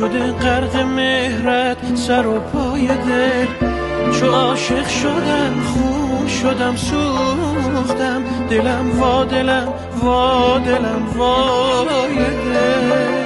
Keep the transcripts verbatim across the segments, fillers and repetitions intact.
شده غرق مهرت سر و پای دل. چو عاشق شدم خون شدم سوختم، دلم وا دلم وا دلم وای دل.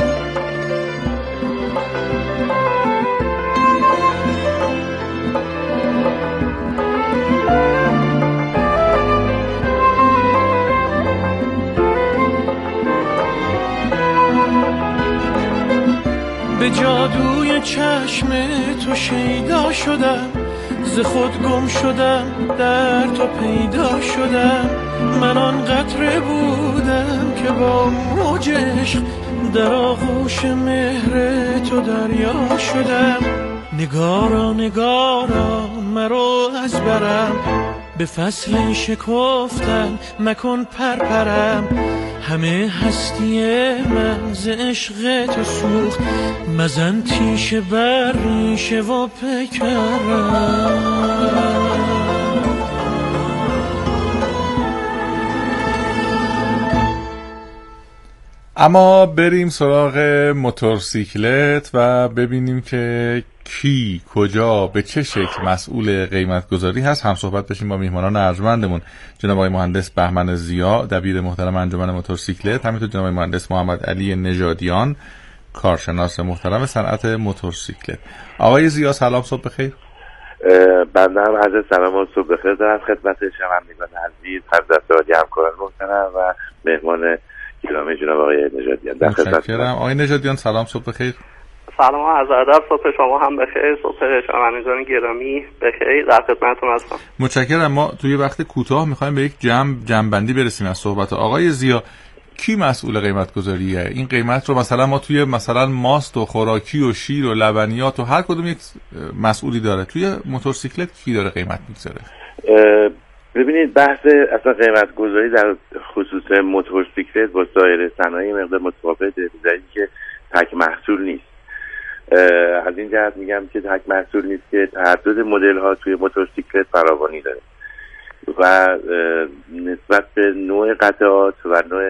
به جادوی چشم تو شیدا شدم، ز خود گم شدم در تو پیدا شدم. من آن قطره بودم که با موج عشق در آغوش مهر تو دریا شدم. نگارا نگارا مرو از برم، به فصل شکفتن مکن پرپرم. همه هستی من ز عشق تو سوخت، مزن تیشه بر ریشه و پیکرم. اما بریم سراغ موتورسیکلت و ببینیم که کی کجا به چه شکل مسئول قیمت گذاری هست. هم صحبت بشیم با میهمانان ارجمندمون، جناب آقای مهندس بهمن ضیا دبیر محترم انجمن موتورسیکلت، همینطور جناب آقای مهندس محمد علی نژادیان کارشناس محترم صنعت موتورسیکلت. آقای ضیا سلام، صبح بخیر. بنده هم عرض سلام و صبح بخیر دارم خدمت شنوندگان عزیز، حضرت همکاران محترم و مهمان گرامی جناب آقای نژادیان. در خدمتتونم. آقای نژادیان سلام، صبح بخیر. سلام و عرض ادب، صبح شما هم بخیر، صبح شنوندگان گرامی بخیر، در خدمتتون هستم. متشکرم. ما توی وقت کوتاه می‌خوایم به یک جمع جمع‌بندی برسیم از صحبت آقای ضیا. کی مسئول قیمت گذاریه؟ این قیمت رو مثلا ما توی مثلا ماست و خوراکی و شیر و لبنیات و هر کدوم یک مسئولی داره، توی موتورسیکلت کی داره قیمت می‌گذاره؟ ببینید بحث اصلا قیمت گذاری در خصوص موتورسیکلت با سایر صنایع مقدار متفاوته، بذارید که تک محصول نیست. از این جهت میگم که تک محصول نیست که تعدد مدل ها توی موتورسیکلت فراوانی داره و نسبت به نوع قطعات و نوع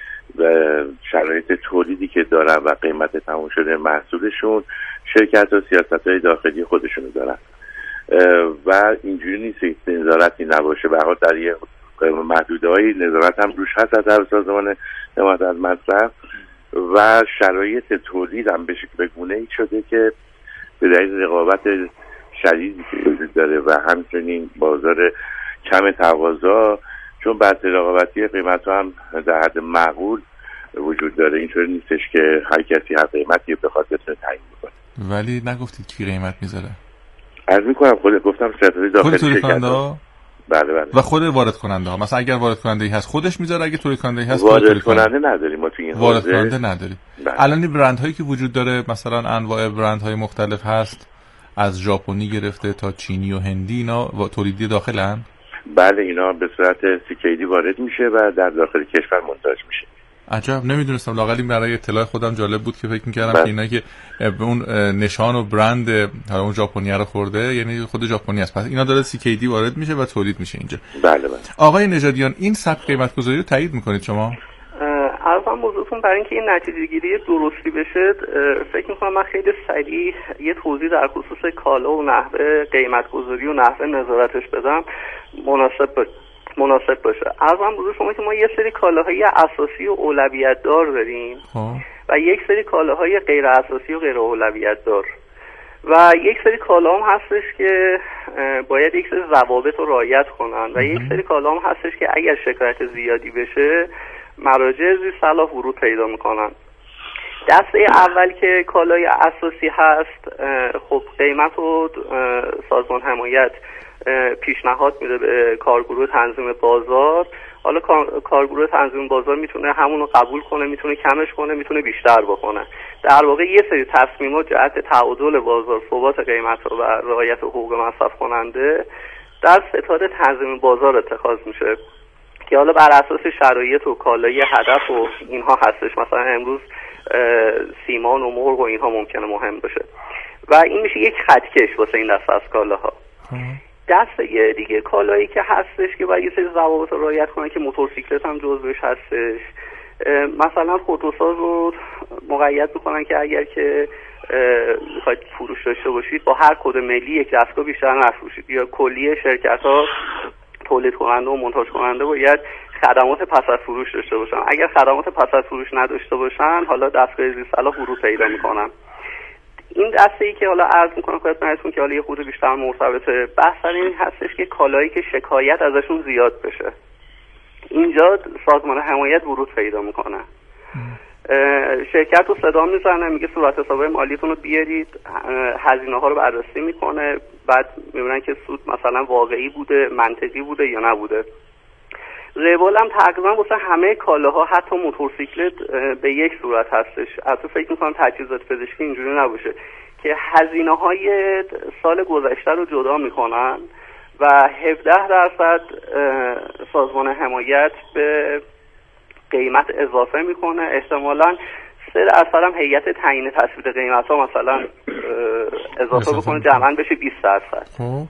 شرایط تولیدی که دارن و قیمت تموم شده محصولشون، شرکت و سیاست های داخلی خودشونو دارن و اینجوری نیست که نظارتی نباشه. به هر حال در یه محدوده‌های نظارت هم روش هست از طرف سازمان حمایت از مصرف و شرایط تولید هم به شکل گونه‌ای شده که به دلیل رقابت شدیدی که وجود داره و همچنین بازار کم تقاضا، چون بحث رقابتی قیمت هم در حد معقول وجود داره، اینطوری نیستش که هر کسی هر قیمتی بخواد بتونه تعیین بکنه. ولی نگفتید کی قیمت میذاره؟ عرض میکنم خود گفتم سیاست داخلی شرکت ها. بله بله. و خود وارد کننده ها، مثلا اگر وارد کننده ای هست خودش میذاره، اگه تولید کننده ای هست وارد کننده نداریم ما تو این وارد کننده نداریم. الان این برند هایی که وجود داره مثلا انواع برند های مختلف هست، از ژاپنی گرفته تا چینی و هندی، اینا تولیدی داخلن؟ بله، اینا به صورت سیکیدی وارد میشه و در داخل کشور منتج میشه. عجب، نمیدونستم. لااقل این برای اطلاع خودم جالب بود که فکر میکردم که اینا که به اون نشان و برند حالا اون ژاپنی رو خورده یعنی خود ژاپنی است، پس اینا داره سیکیدی وارد میشه و تولید میشه اینجا. بله بله. آقای نژادیان این سبک قیمت گذاری رو تایید میکنید شما؟ عرضم موضوعتون برای اینکه این نتیجه گیری درستی بشه، فکر میکنم من خیلی سریع یه توضیح در خصوص کالا و نحوه قیمت گذاری و نحوه نظارتش بدم مناسب باشه. مناسب باشه. عرضم بزرگ شما که ما یه سری کالاهای اساسی و اولویت دار داریم و یک سری کالاهای غیر اساسی و غیر اولویت دار و یک سری کالا هم هستش که باید یک سری ضوابط رو رعایت کنن و یک سری کالا هم هستش که اگر شکایت زیادی بشه مراجع زیر صلاح ورود پیدا میکنن. دسته اول که کالای اساسی هست، خب قیمت رو سازمان حمایت پیشنهاد میده به کارگروه تنظیم بازار. حالا کارگروه تنظیم بازار میتونه همون رو قبول کنه، میتونه کمش کنه، میتونه بیشتر بکنه. در واقع یه سری تصمیمات جهت تعادل بازار، ثبات قیمت و رعایت حقوق مصرف کننده در ستاد تنظیم بازار اتخاذ میشه که حالا بر اساس شرایط و کالای هدف و اینها هستش. مثلا امروز سیمان و مرغ و اینها ممکنه مهم باشه و این میشه یک خطکش واسه این دسته از کالاها. دسته دیگه کالایی که هستش که باید یه سری ضوابط رو رعایت کنه که موتورسیکلت هم جزوش هستش، مثلا خودروساز رو مقید میکنن که اگر که میخواید فروش داشته باشید با هر کد ملی یک دستگاه بیشتر نفروشید، یا کلیه شرکت ها تولید کننده و منتج کننده باید خدمات پس از فروش داشته باشن. اگر خدمات پس از فروش نداشته باشن حالا دستگاه زیرصلاح ورود پیدا میکنن. این دسته ای که حالا عرض میکنم خدمتتون که حالا یه خورده بیشتر مرتبطه، بحث این هستش که کالایی که شکایت ازشون زیاد بشه، اینجا سازمان حمایت ورود پیدا میکنه. شرکت رو صدا میزنه، میگه صورت حسابای مالیتون رو بیارید، هزینه ها رو بررسی میکنه، بعد میبینن که سود مثلا واقعی بوده، منطقی بوده یا نبوده. روال هم تقریبا واسه همه کالاها حتی موتورسیکلت به یک صورت هستش. البته فکر میکنم تجهیزات پزشکی اینجوری نباشه که هزینه های سال گذشته رو جدا میکنن و هفده درصد سازمان حمایت به قیمت اضافه میکنه، احتمالاً سه درصد هم هیئت تعیین تثبیت قیمت ها مثلا اضافه بکنه، جمعاً بشه بیست درصد.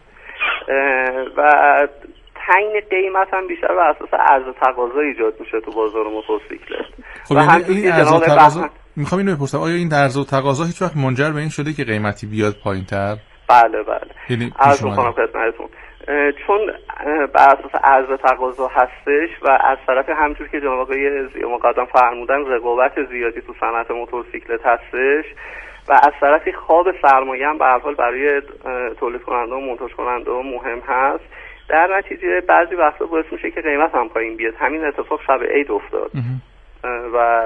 و تعیین قیمت هم بیشتر بر اساس عرض و تقاضا ایجاد میشه تو بازار موتورسیکلت. خب یعنی این عرض و تقاضا، میخوام اینو بپرسم، آیا این عرض و تقاضا هیچ وقت منجر به این شده که قیمتی بیاد پایین‌تر؟ بله بله. یعنی عرض می‌کنم خدمتتون، چون بر اساس عرض و تقاضا هستش و از طرف همونجور که جناب آقای زیا مقدم فرمودن رقابت زیادی تو صنعت موتورسیکلت هستش و از طرفی خواب سرمایه هم به هر حال برای تولید کننده و منتج کننده مهم هست، در نتیجه بعضی وقتا باعث میشه که قیمت هم پایین بیاد. همین اتفاق شب عید افتاد و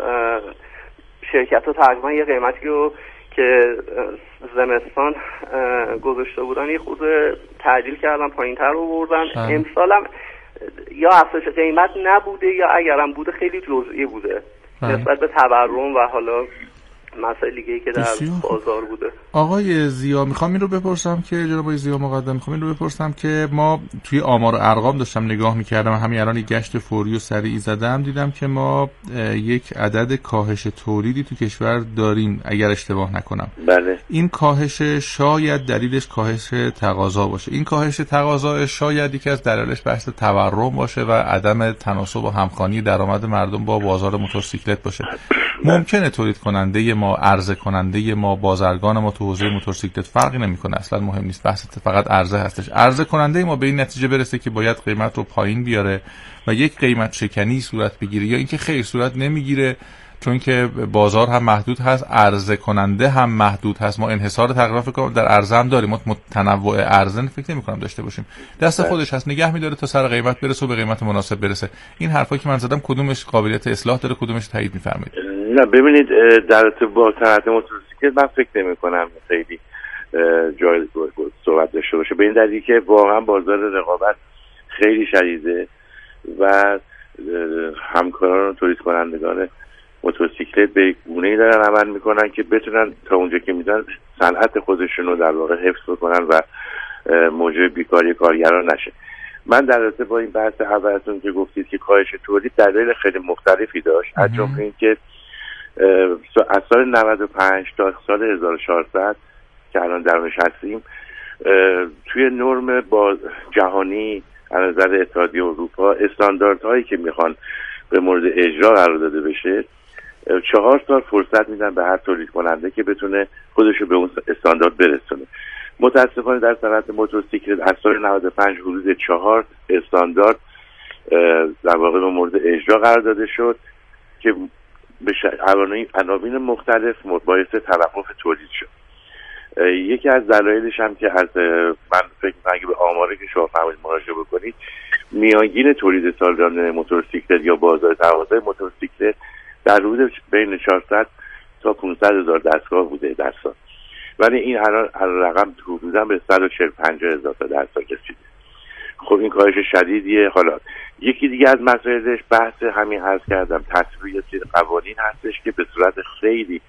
شرکت ها تقریبا یه قیمتی رو که زمستان گذاشته بودن یه خود تعدیل کردن، پایین تر آوردن. امسال هم یا افزایش قیمت نبوده یا اگرم بوده خیلی جزئی بوده نسبت به تورم و حالا مسائل دیگه‌ای که در بازار بوده. آقای زیا میخوام این رو بپرسم که جناب آقای زیا مقدم میخوام این رو بپرسم که ما توی آمار و ارقام داشتم نگاه میکردم، همین الان گشت فوری و سریعی زدم، دیدم که ما یک عدد کاهش تولیدی تو کشور داریم اگر اشتباه نکنم. بله. این کاهش شاید دلیلش کاهش تقاضا باشه. این کاهش تقاضا شاید یکی از دلایلش بحث تورم باشه و عدم تناسب و همخوانی درآمد مردم با بازار موتورسیکلت باشه. ممکنه تولید کننده ما، عرضه کننده ما، بازرگان ما تو حوزه موتورسیکلت فرقی نمیکنه، اصلا مهم نیست، بحث فقط عرضه هستش. عرضه کننده ما به این نتیجه برسه که باید قیمت رو پایین بیاره و یک قیمت شکنی صورت بگیره، یا اینکه خیر صورت نمیگیره چون که بازار هم محدود هست، عرضه کننده هم محدود هست. ما انحصار تقریبا فکر کنم در عرضه هم داریم، ما تنوع عرضه فکر نمی‌کنم داشته باشیم. دست خودش هست، نگه می‌داره تا سر قیمت برسه و به قیمت مناسب برسه. این حرفایی که من زدم کدومش قابلیت اصلاح داره، کدومش تایید می‌فرمایید؟ نه ببینید، در ارتباط با صنعت موتورسیکلت من فکر نمی‌کنم خیلی جای صحبت داشته باشه، به این دلیل که واقعا بازار رقابت خیلی شدیده و همکاران تولید کنندگان موتورسیکلت به گونه‌ای دارن عمل میکنن که بتونن تا اونجا که میتونن صنعت خودشون رو در واقع حفظ بکنن و موجب بیکاری کارگران نشه. من در رابطه با این بحث اولتون که گفتید که کاهش تولید دلایل خیلی مختلفی داشت، از جمله اینکه از سال نود و پنج تا سال هزار و چهارصد که الان درش هستیم توی نرم با جهانی از نظر اتحادیه اروپا استانداردهایی که میخوان به مورد اجرا قرار داده بشه، چهار سال فرصت میدن به هر تولید کننده که بتونه خودشو به اون استاندارد برسونه. متاسفانه در صنعت موتورسیکلت از سال نود و پنج حدود چهار استاندارد در واقع به مورد اجرا قرار داده شد که به عناوین مختلف باعث توقف تولید شد. یکی از دلایلش هم که از من فکر می‌کنم اگه به آماری که شما فرمودید مراجعه بکنید، میانگین تولید سالانه موتورسیکلت یا بازار تقاضای موتورسیکلت در حدود بین چهارصد تا پانصد هزار دستگاه بوده در سال، ولی این الان رقم حدوداً به صد و چهل پنجاه هزار تا در سال رسیده. خب این کاهش شدیدیه. حالا یکی دیگه از مسائلش بحث همین عرض کردم تطبیق قوانین هستش که به صورت خیلی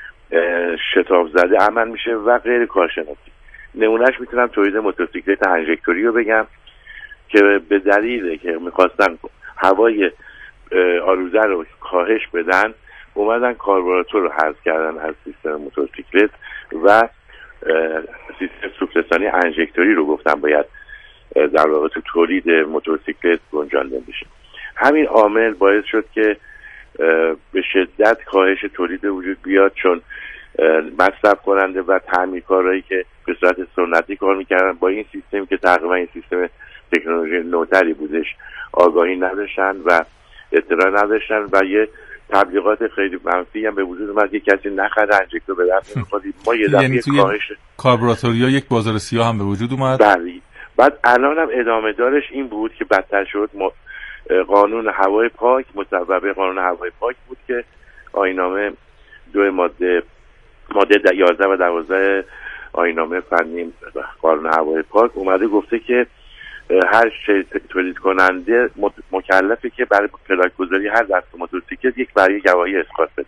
شتاب زده عمل میشه و غیر کارشناسی. نمونهش میتونم تولید موتورسیکلت انژکتوری رو بگم که به دلیل که میخواستن هوای آلوده رو کاهش بدن اومدن کاربراتور رو حذف کردن از سیستم موتورسیکلت و سیستم سوخته‌رسانی انژکتوری رو گفتن باید در واقع تو تولید موتورسیکلت گنجانده بشه. همین عامل باعث شد که به شدت کاهش تولید وجود بیاد، چون مصرف کننده و تعمیرکارایی که به صورت سنتی کار میکردن با این سیستم که تقریبا این سیستم تکنولوژی نوتری بودش آگاهی نداشتن و اطلاع نداشتن و یه تبلیغات خیلی منفی هم به وجود اومد که کسی نخره انجکتور به درد نمیخواد. ما یه دفعه یعنی کاهش کاربراتوریا یک بازار سیاه هم به وجود اومد. بله. بعد الان هم ادامه دارش این بود که بدتر شد. قانون هوای پاک مصوبه قانون هوای پاک بود که آیین‌نامه دو ماده ماده یازده و دوازده آیین‌نامه فنی قانون هوای پاک اومده گفته که هر تولید کننده مکلفه که برای پلاک گذاری هر دست موتورسیکلت یک برگه گواهی اسقاط بده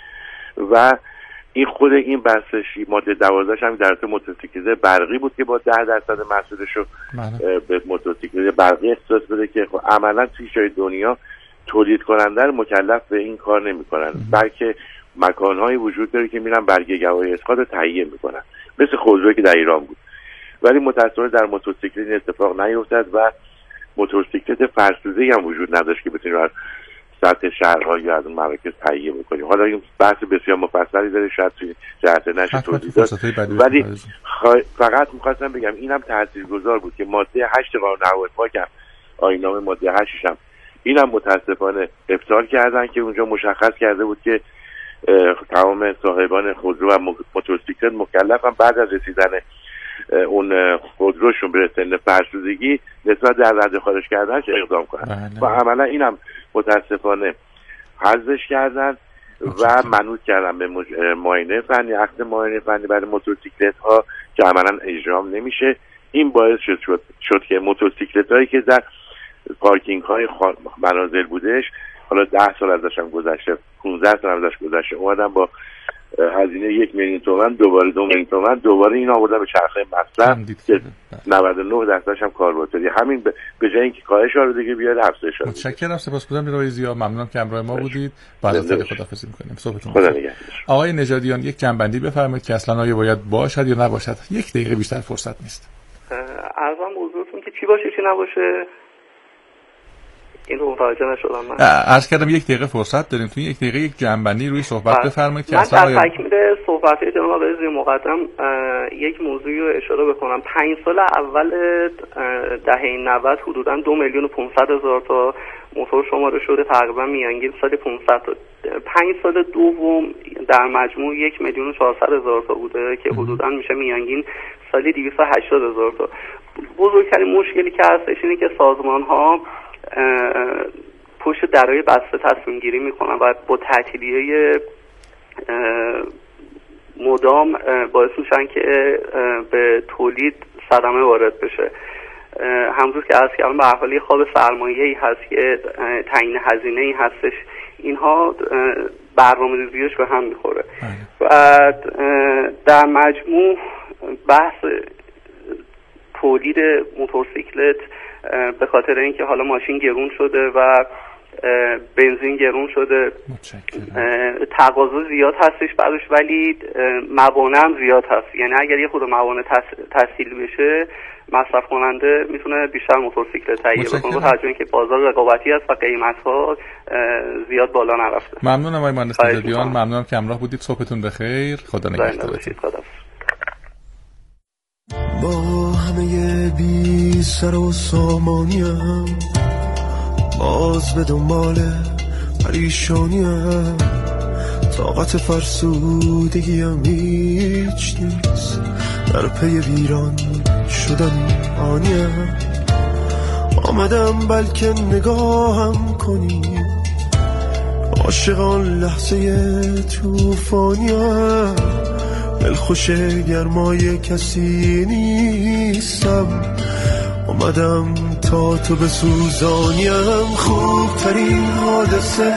و این خود این بحثش ماده دوازده هم در موتورسیکلت برقی بود که با ده درصد محصولش رو به موتورسیکلت برقی اختصاص بده که خب عملا توی جای دنیا تولید کننده رو مکلف به این کار نمی‌کنن، بلکه مکان‌هایی وجود داره که میرن برگه گواهی اسقاط رو تهیه می‌کنن، مثل خودرویی که در ایران بود. ولی متأسفانه در موتورسیکلت این اتفاق نیفتاد و موتورسیکلت فرسوده هم وجود نداشت که بتونیم از سطح شهرها یا از اون مراکز تهیه بکنیم. حالا این بحث بسیار مفصلی داره، شاید توی جهت نشه توضیح داد، ولی فقط می‌خواستم بگم اینم تاثیرگذار بود که ماده هشت قانون هوای پاک هم آیین‌نامه ماده هشت هم اینم متأسفانه افصال کردن که اونجا مشخص کرده بود که تمام صاحبان خودرو و موتورسیکلت مکلفن بعد از رسیدن اون خودروشون به سن فرسودگی نسبت در رد خارج کردنش اقدام کنن و عملا اینم متاسفانه حذفش کردن و منوط کردن به معاینه فنی، عقد معاینه فنی برای موتورسیکلت ها که عملا اجرام نمیشه. این باعث شد شد, شد که موتورسیکلت هایی که در پارکینگ های منازل بودش، حالا ده سال ازش هم گذشته، پانزده سال ازش گذشته، اومدن با هزینه یک میلیون تومان دوباره دو میلیون تومان دوباره این آوردن به چرخه مصرف که نود و نه درصدش هم کاربردی. همین به جای اینکه کاهش آلودگی بیاره افزایش آلودگی. متشکرم، سپاسگزارم آقای ضیا، ممنونم که همراه ما بودید. بعد از خداحافظی می‌کنیم. صبحتون بخیر. آقای نژادیان یک جنبندی بفرمایید که اصلا آیا باید باشد یا نباشد؟ یک دقیقه بیشتر فرصت نیست. عرضم موضوعتون که چی باشه چی نباشه این رو متوجه نشدم. من عرض کردم یک دقیقه فرصت داریم، توی یک دقیقه یک جنبندی روی صحبت بفرمایید که اصلا من در تکمیل صحبت جناب آقای ضیا مقدم یک موضوعی رو اشاره بکنم. پنج سال اول دهه نود حدوداً دو میلیون و پانصد هزار تا موتور شماره شده، تقریبا میانگین سال پانصد تا. پنج سال دوم در مجموع یک میلیون و چهارصد هزار تا بوده که حدوداً میشه میانگین سالی دویست و هشتاد هزار تا. بزرگترین مشکلی که هستش اینه که سازمان ها پشت درای بسته تصمیم گیری میکنن و با تعطیلیه مدام باعث میشن که به تولید صدمه وارد بشه. همونطور که از کردم به هر حال خواب سرمایه‌ای هست که تعیین هزینه‌ای هستش، اینها برنامه‌ریزیش به هم میخوره و در مجموع بحث تولید موتورسیکلت به خاطر اینکه حالا ماشین گرون شده و بنزین گرون شده، تقاضا زیاد هستش براش، ولی موانع هم زیاد هست. یعنی اگر یه خود موانع تسهیل بشه مصرف کننده میتونه بیشتر موتورسیکلت تهیه بکنه، با توجه اینکه بازار رقابتی است و قیمت ها زیاد بالا نرفته. ممنونم آقای مهندس نژادیان، ممنونم که همراه بودید. صبحتون بخیر. خدا نگهدارتون. با همه بی سر و سامانیم باز به دنبال پریشانیم، طاقت فرسودگیم هیچ نیست، در پی ویران شدن آنیم. آمدم بلکه نگاهم کنی، عاشقان لحظه توفانیم، دلخوش گرمای کسی نیستم، اومدم تا تو بسوزانیم. خوبترین حادثه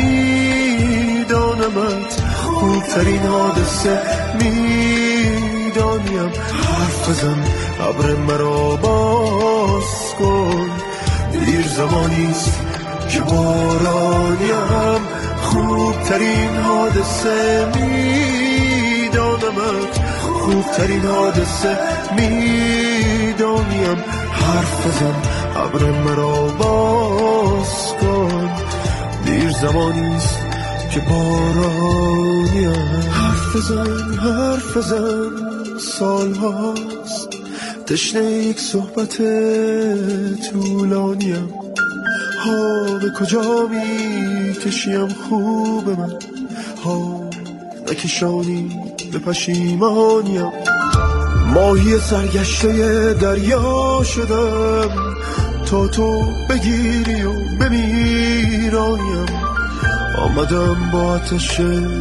میدانمت، خوبترین حادثه میدانیم، حرف بزن ابر مرا باز کن، دیر زمانیست که بارانیم. خوبترین حادثه میدانمت، خوبترین حادثه میدانیم، حرف بزن ابر مرا باز کن، دیر زمانیست که بارانیم. حرف بزن حرف بزن سال هاست تشنه یک صحبت طولانیم. ها به کجا می کشیم خوب من، ها نکشانی به پشیمانیم. ماهی سرگشته دریا شدم تا تو بگیری و بمیرانیم. آمدم با آتش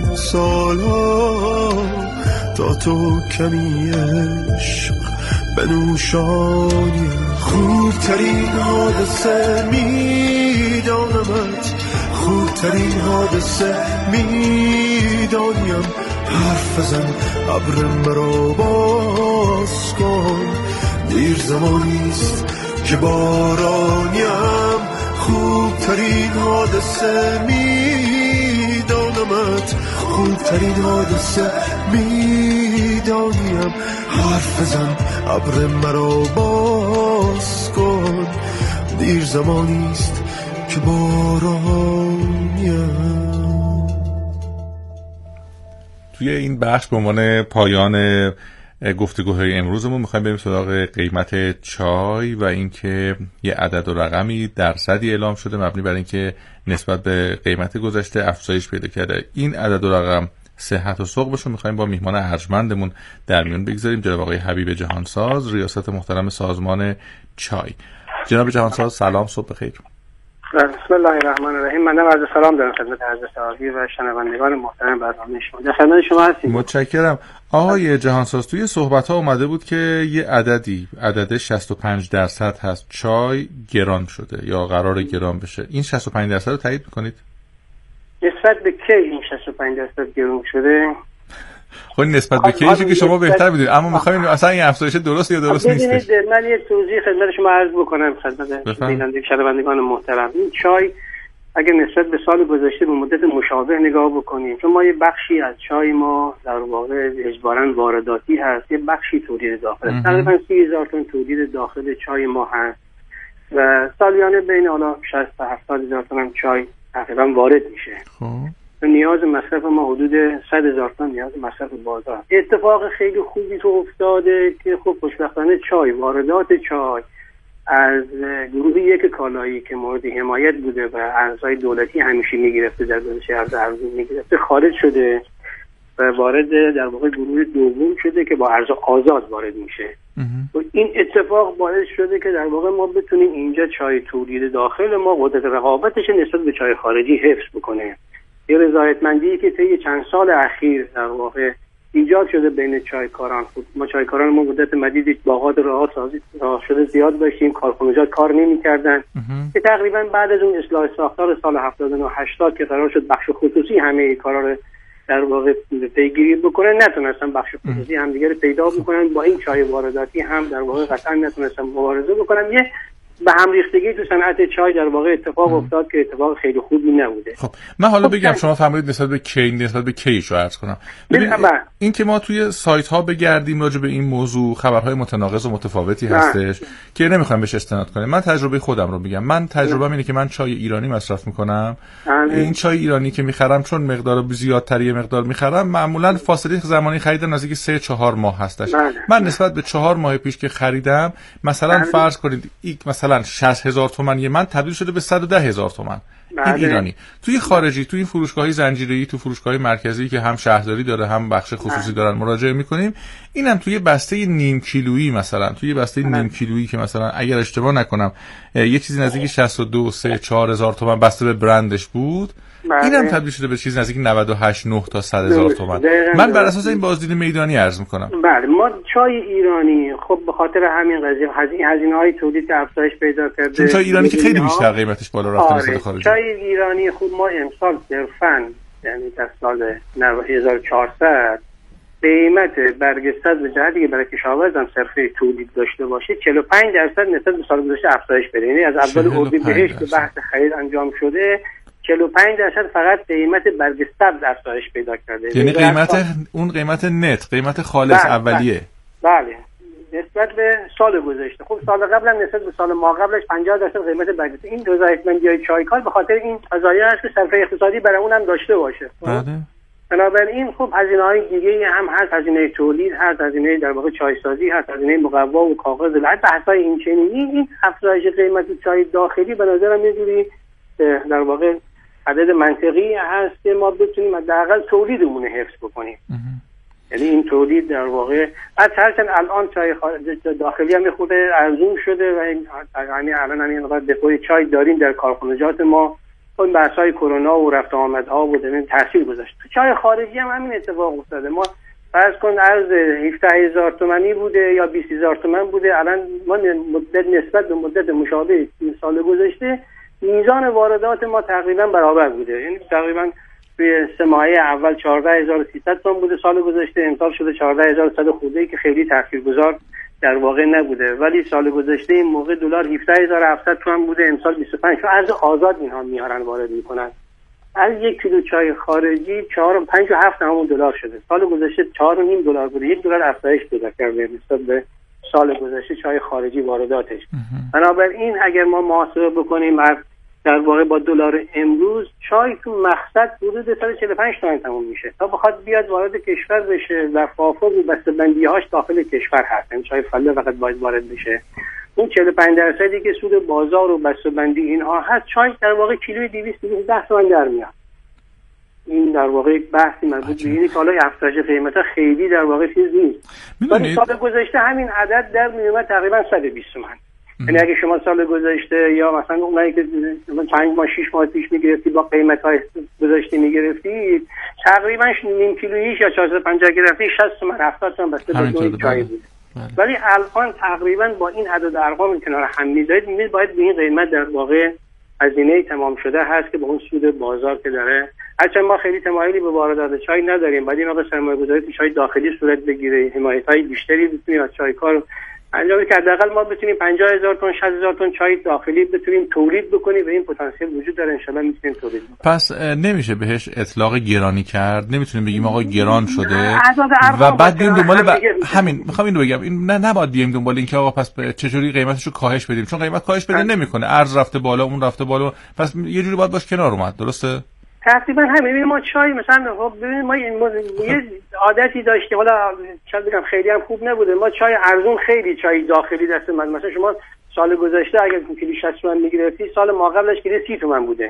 سالها تا تو کمی عشق بنوشانیم. خوبترین حادثه میدانمت، خوبترین حادثه میدانیم. حرف بزن ابر مرا باز کن، دیر زمانیست که بارانیم. خوبترین حادثه میدانمت، خوبترین حادثه میدانیم. حرف بزن ابر مرا باز کن، دیر زمانیست که بارانیم. توی این بخش به عنوان پایان گفتگوهای امروزمون میخوایم بریم سراغ قیمت چای و اینکه یه عدد و رقمی درصدی اعلام شده مبنی بر اینکه نسبت به قیمت گذشته افزایش پیدا کرده. این عدد و رقم صحت و ثقبشو میخوایم با میهمان ارجمندمون در میون بگذاریم، جناب آقای حبیب جهانساز، ریاست محترم سازمان چای. جناب جهانساز سلام، صبح بخیر. بسم الله الرحمن الرحیم. من عرض سلام دارم خدمت حضرت عالی و شنوندگان محترم برنامه شما. در خدمت شما هستیم. متشکرم. آقای جهانساز توی صحبت ها اومده بود که یه عددی عدد شصت و پنج درصد هست چای گران شده یا قرار گران بشه. این شصت و پنج درصد رو تایید میکنید؟ نسبت به کی این شصت و پنج درصد گران شده؟ خب نسبت به کیشه که شما بهتر میدونید، اما میخوایم اصلا این افزایش درست یا درست نیست. ببینید من یه توضیح خدمت شما عرض بکنم خدمت بیننده شنوندگان محترم. این چای اگر نسبت به سال گذشته به مدت مشابه نگاه بکنیم، چون ما یه بخشی از چای ما در واقع اجباراً وارداتی هست، یه بخشی تولید داخل، تقریبا سی هزار تن تولید داخل چای ما هست و سالیانه بین حالا شصت تا هفتاد هزار تن چای تقریبا وارد میشه. خب نیاز مصرف ما حدود صد هزار تن نیاز مصرف بازار. اتفاق خیلی خوبی تو افتاده که خب خوشبختانه چای، واردات چای از گروه یک کالایی که مورد حمایت بوده و ارزهای دولتی همیشه میگرفته در گذشته ارز ارزی میگرفته خارج شده و وارد در واقع گروه دوم شده که با ارز آزاد وارد میشه. و این اتفاق باعث شده که در واقع ما بتونیم اینجا چای تولید داخل ما قدرت رقابتش نسبت به چای خارجی حفظ بکنه. یه رضایتمندی که طی چند سال اخیر در واقع ایجاد شده بین چایکاران. خود ما چایکاران ما مدت مدیدی باغات راه سازی راه شده زیاد داشتیم، کارخانجات کار نمی‌کردن که تقریبا بعد از اون اصلاح ساختار سال هفتاد و نه هشتاد که قرار شد بخش خصوصی همه کارا رو در واقع پیگیری بکنن، نتونستن بخش خصوصی همدیگه رو پیدا بکنن، با این چای وارداتی هم در واقع قطعا نتونستن مبارزه بکنن. یه به هم ریختگی تو صنعت چای در واقع اتفاق ام. افتاد که اتفاق خیلی خوبی نبوده. خب من حالا خب بگم شما فرمودید نسبت به کی نسبت به کیشو عرض کنم. ببین این که ما توی سایت ها بگردیم راجع به این موضوع خبرهای متناقض و متفاوتی هستش نه. که نمیخوام بهش استناد کنیم. من تجربه خودم رو میگم. من تجربه‌ام اینه که من چای ایرانی مصرف میکنم. این چای ایرانی که میخرم چون مقدار زیادتری مقدار میخرم، معمولا فاصله زمانی خریدن نزدیک سه چهار ماه هستش. نه. من نسبت به چهار ماه پیش که خریدم مثلا نه. فرض کنید مثلا شصت هزار تومان یه من تبدیل شده به صد و ده هزار تومان. این ایرانی. توی خارجی توی این فروشگاه‌های زنجیره‌ای تو فروشگاه‌های مرکزی که هم شهرداری داره هم بخش خصوصی دارن مراجعه می‌کنیم، اینم توی بسته نیم کیلویی مثلا توی بسته نیم کیلویی که مثلا اگر اشتباه نکنم یه چیزی نزدیک شصت و دو سه چهار هزار تومان بسته به برندش بود، اینم تبدیل شده به چیز نزدیک نود و هشت نه تا صد هزار تومان. من بر اساس این بازدید میدانی عرض میکنم. بله ما چای ایرانی خب به خاطر همین قضیه هزینه هزینه‌های تولید افزایش پیدا کرده. چون چای ایرانی که خیلی بیشتر قیمتش بالا رفته نسبت خارجی. چای ایرانی خب ما امسال صرفاً یعنی در سال هزار و چهارصد قیمت برگستد به جهتی که برای کشاورز هم صرفه تولید داشته باشه چهل و پنج درصد نسبت به سال گذشته افزایش پیدا. یعنی از اول اردیبهشت که بحث خرید انجام شده چهل و پنج درصد فقط قیمت برگ سبز افزایش پیدا کرده. یعنی قیمت اون قیمت نت، قیمت خالص بله، اولیه. بله. نصف نسبت به سال گذشته. خب سال قبل هم نسبت به سال ما قبلش پنجاه درصد قیمت بگیره. این رضایتمندی چایکار به خاطر این قضایا هست که صرفه اقتصادی برای اون هم داشته باشه. بله. بنابراین خب هزینه‌های دیگه هم هست، هزینه تولید هست، هزینه در واقع چای سازی هست، هزینه مقوا و کاغذ، بعد بحث‌های این چنینی. این افزایش قیمت چای داخلی به نظرم یه جوری در واقع عدد منطقی هست که ما بتونیم حداقل تولیدمون رو حفظ بکنیم. یعنی این تولید در واقع از هرچند الان چای داخلی هم خود ارزون شده و یعنی الان هم اینقدر دپوی چای داریم در کارخانجات ما. اون بحث‌های کرونا و رفت آمدها و این تاثیر گذاشت. تو چای خارجی هم همین اتفاق افتاده. ما فرض کن ارز هفده هزار تومانی بوده یا بیست هزار تومان بوده، الان ما مدت نسبت به مدت مشابه سال گذشته میزان واردات ما تقریبا برابر بوده. یعنی تقریبا توی سه ماهه اول چهارده هزار و سیصد تومان بوده سال گذشته، امسال شده چهارده هزار و صد خورده که خیلی تاثیرگذار در واقع نبوده. ولی سال گذشته این موقع دلار هفده هزار و هفتصد تومان بوده، امسال بیست و پنج. چون ارز آزاد اینها میارن وارد میکنن. از یک کیلو چای خارجی چهار و پنج و هفت همون دلار شده. سال گذشته چهار و نیم دلار بوده، یک دلار افزایش پیدا کرده نسبت به سال گذشته چای خارجی وارداتش. بنابراین اگر ما محاسبه بکنیم در واقع با دلار امروز چای تو مقصد حدود صد و چهل و پنج تومان تموم میشه. تا بخواد بیاد وارد کشور بشه و فافق و بسته‌بندی‌هاش داخل کشور هست، این چای فله فقط باید وارد بشه. اون چهل و پنج درصدی که سود بازار و بسته‌بندی اینها هست، چای در واقع کیلوی دویست تا دویست و ده تومان در میاد. این در واقع یک بحثی مربوط به اینه که حالا افزایش قیمتا خیلی در واقع چیز نیست. ولی سال گذشته همین عدد در میومد تقریبا صد و بیست تومان. یعنی اگه شما سال گذشته یا مثلا اونایی که پنج ماه شش ماه پیش میگرفتی با قیمت‌های گذشته میگرفتی، تقریبا نیم کیلوییش یا چهارصد و پنجاه گرفتی شصت تومان هفتاد تومان بسته به نوع چای بود. ولی الان تقریبا با این عدد ارقام کنار هم میذارید میبینید باید به این قیمت در واقع هزینه تمام شده هست که با اون سود بازار که داره. هرچند ما خیلی تمایلی به واردات چای نداریم، بعد اینا به سرمایه‌گذاری تو چای داخلی صورت بگیره، حمایت‌های بیشتری بتونیم از چایکار انجام که حداقل ما بتونیم پنجاه هزار تن شصت هزار تن چای داخلی بتونیم تولید بکنیم و این پتانسیل وجود داره، ان شاء الله میتونیم تولید بکنیم. پس نمیشه بهش اطلاق گرانی کرد، نمیتونیم بگیم آقا گران شده و بعد بیایم دنبال ب... همین میخوام اینو بگم، این نه نباید بیایم دنبال این که آقا پس چجوری قیمتشو کاهش بدیم، چون قیمت کاهش بده نمیکنه، ارز رفته بالا اون رفته بالا، پس یه جوری باید باش کنار اومد. درسته؟ تقریبا همین. ما چای مثلا خب ببینید ما یه عادتی داشتیم، حالا شاید بگم خیلی هم خوب نبوده، ما چای ارزون خیلی چای داخلی دست من، مثلا شما سال گذشته اگر کیلو شصت تومن میگرفتی سال ما قبلش کیلو سی تومن بوده.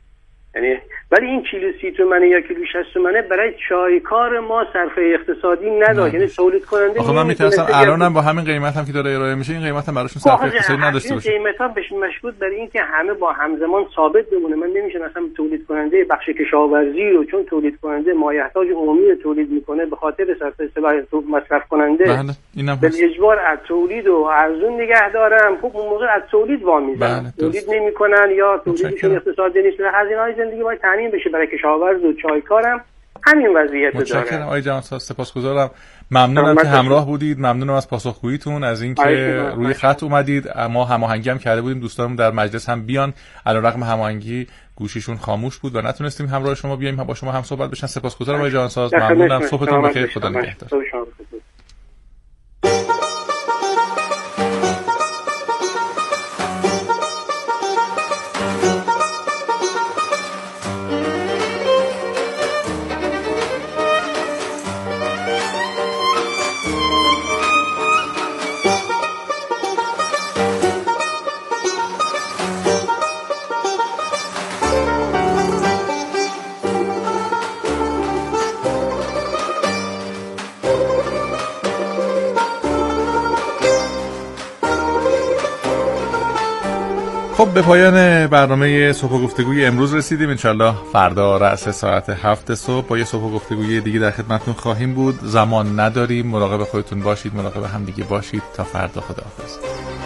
یعنی ولی این کیلو سی تومنه یا کیلو شصت تومنه برای چایکار ما صرفه اقتصادی نداره، یعنی تولید کننده. آخه من میتونستم الانم با همین قیمت هم که داره ارائه میشه این قیمت هم براشون صرفه اقتصادی نداشته باشه. این قیمت ها بهشون مشروط برای اینکه همه با همزمان ثابت بمونه. من نمیشه مثلا تولید کننده بخش کشاورزی رو چون تولید کننده مایحتاج عمومی تولید میکنه به خاطر صرفه اصطلاح مصرف کننده بله اینم به اجبار از تولید و ارزون نگه دارم. خب اون موقع از تولید وامیزن، بله تولید نمیکنن یا تولیدشون اقتصادی نیست، هزینه‌های زندگی باید تامین بشه برای کشاورز و چایکارم. همین وضعیت داره. متشکرم آقای جهانساز، سپاسگزارم، ممنونم که همراه بودید، ممنونم از پاسخگوییتون، از اینکه روی خط اومدید. ما هماهنگی هم کرده بودیم دوستانم در مجلس هم بیان، علیرغم هماهنگی گوشیشون خاموش بود و نتونستیم همراه شما بیایم با شما هم صحبت بشن. سپاسگزارم آقای جهانساز، ممنونم، صبحتون بخیر، خدا نگهدار. خب به پایان برنامه صبح گفتگوی امروز رسیدیم. انشالله فردا رأس ساعت هفت صبح با یه صبح گفتگوی دیگه در خدمتتون خواهیم بود. زمان نداریم، مراقب خودتون باشید، مراقب هم دیگه باشید. تا فردا، خداحافظ.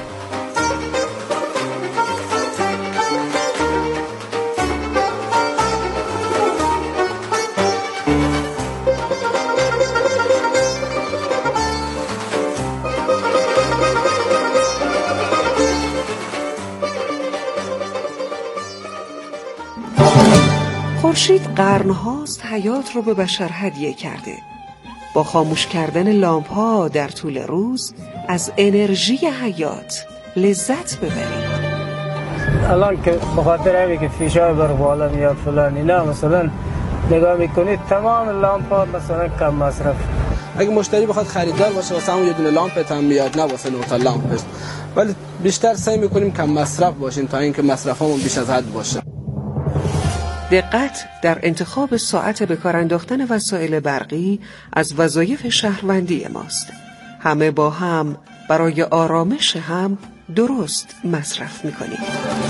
خورشید قرن‌هاست حیات رو به بشر هدیه کرده. با خاموش کردن لامپ‌ها در طول روز از انرژی حیات لذت ببرید. الان که بخاطر همی که فشار بر بالا میاد فلان اینا، مثلا نگاه میکنید تمام لامپ ها مثلا کم مصرف. اگه مشتری بخواد خریدار باشه واسه همون یه دونه لامپ هم میاد، نه واسه نه تا لامپ است، ولی بیشتر سعی میکنیم کم مصرف باشیم تا اینکه مصرفمون بیش از حد باشه. دقت در انتخاب ساعت به کار انداختن وسایل برقی از وظایف شهروندی ماست. همه با هم برای آرامش هم درست مصرف میکنیم.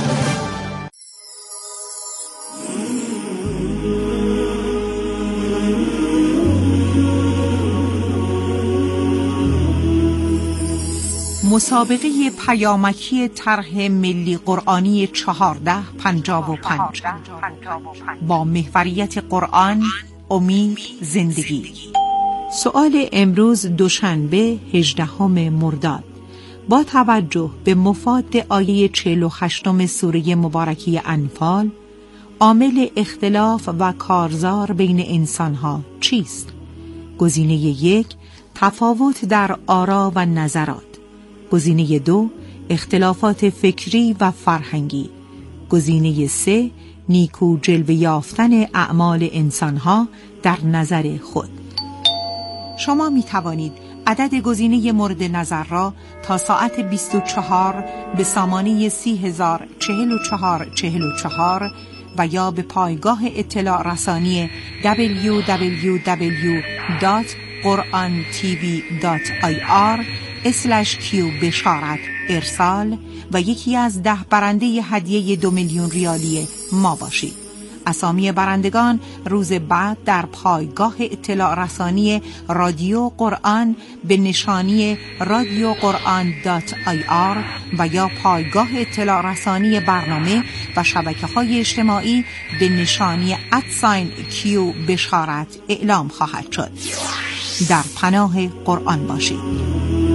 مسابقه پیامکی طرح ملی قرآنی چهارده پنجاه و پنج با محوریت قرآن، امید، زندگی. سؤال امروز دوشنبه هجدهم مرداد با توجه به مفاد آیه چهل و هشتم سوره مبارکه انفال، عامل اختلاف و کارزار بین انسانها چیست؟ گزینه یک، تفاوت در آرا و نظرات. گزینه دو، اختلافات فکری و فرهنگی. گزینه سه، نیکو جلوه یافتن اعمال انسانها در نظر خود. شما می توانید عدد گزینه مورد نظر را تا ساعت بیست و چهار به سامانه سی هزار چهل و چهار چهل و چهار و یا به پایگاه اطلاع رسانی دبلیو دبلیو دبلیو دات قرآن تی وی دات آی آر اسلش کیو بشارت ارسال و یکی از ده برنده هدیه دو میلیون ریالی ما باشید. اسامی برندگان روز بعد در پایگاه اطلاع رسانی رادیو قرآن به نشانی رادیو قرآن دات آی آر و یا پایگاه اطلاع رسانی برنامه و شبکه‌های اجتماعی به نشانی ادساین کیو بشارت اعلام خواهد شد. در پناه قرآن باشید.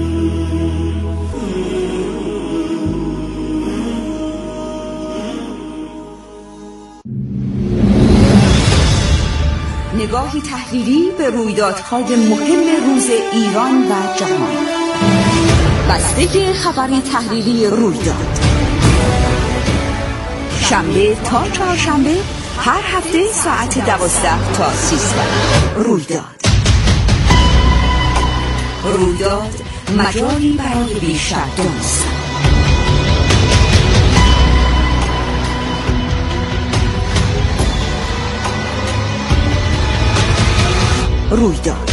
نگاهی تحلیلی به رویدادهای مهم روز ایران و جهان. بستگی خبری تحلیلی رویداد شنبه تا چهارشنبه هر هفته ساعت دوازده تا سیزده. رویداد رویداد مجالی برای بیشتر دانستن. رویداد.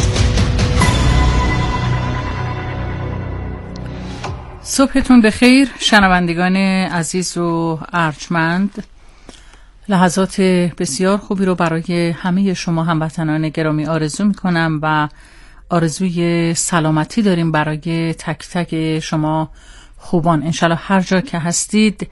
صبحتون بخیر شنوندگان عزیز و ارجمند. لحظات بسیار خوبی رو برای همه شما هموطنان گرامی آرزو میکنم و آرزوی سلامتی داریم برای تک تک شما خوبان. انشالله هر جا که هستید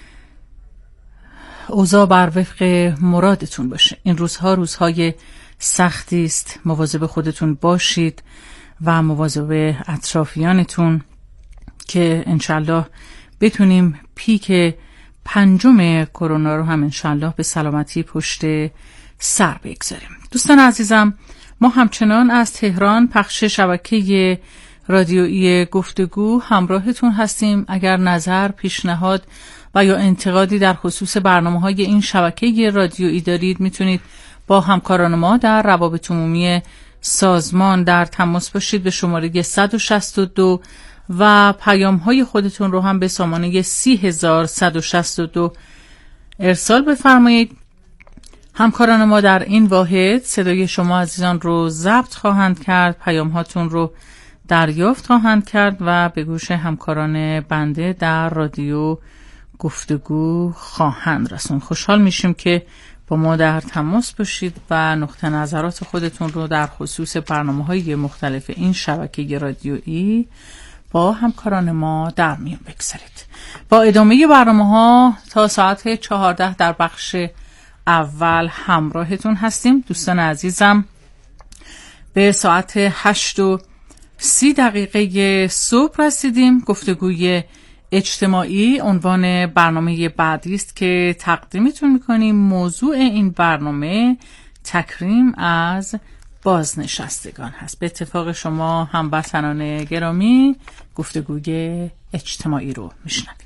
اوضاع بر وفق مرادتون باشه. این روزها روزهای سختی است، مواظب خودتون باشید و مواظب اطرافیانتون که انشالله بتونیم پیک پنجم کرونا رو هم انشالله به سلامتی پشت سر بگذاریم. دوستان عزیزم، ما همچنان از تهران پخش شبکه رادیویی گفتگو همراهتون هستیم. اگر نظر، پیشنهاد و یا انتقادی در خصوص برنامه‌های این شبکه رادیویی دارید میتونید با همکاران ما در روابط عمومی سازمان در تماس باشید به شماره صد و شصت و دو و پیام های خودتون رو هم به سامانه سی هزار صد و شصت و دو ارسال بفرمایید. همکاران ما در این واحد صدای شما عزیزان رو ضبط خواهند کرد، پیام هاتون رو دریافت خواهند کرد و به گوش همکاران بنده در رادیو گفتگو خواهند رسوند. خوشحال میشیم که با ما در تماس باشید و نقطه نظرات خودتون رو در خصوص برنامه‌های مختلف این شبکه رادیویی با همکاران ما در میون بگذارید. با ادامه برنامه‌ها تا ساعت چهارده در بخش اول همراهتون هستیم. دوستان عزیزم، به ساعت هشت و سی دقیقه صبح رسیدیم. گفتگوی اجتماعی عنوان برنامه بعدی است که تقدیمتون میکنیم. موضوع این برنامه تکریم از بازنشستگان هست. به اتفاق شما هموطنان گرامی گفتگوی اجتماعی رو میشنویم.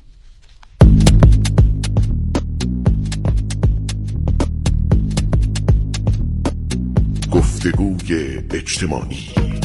گفتگوی اجتماعی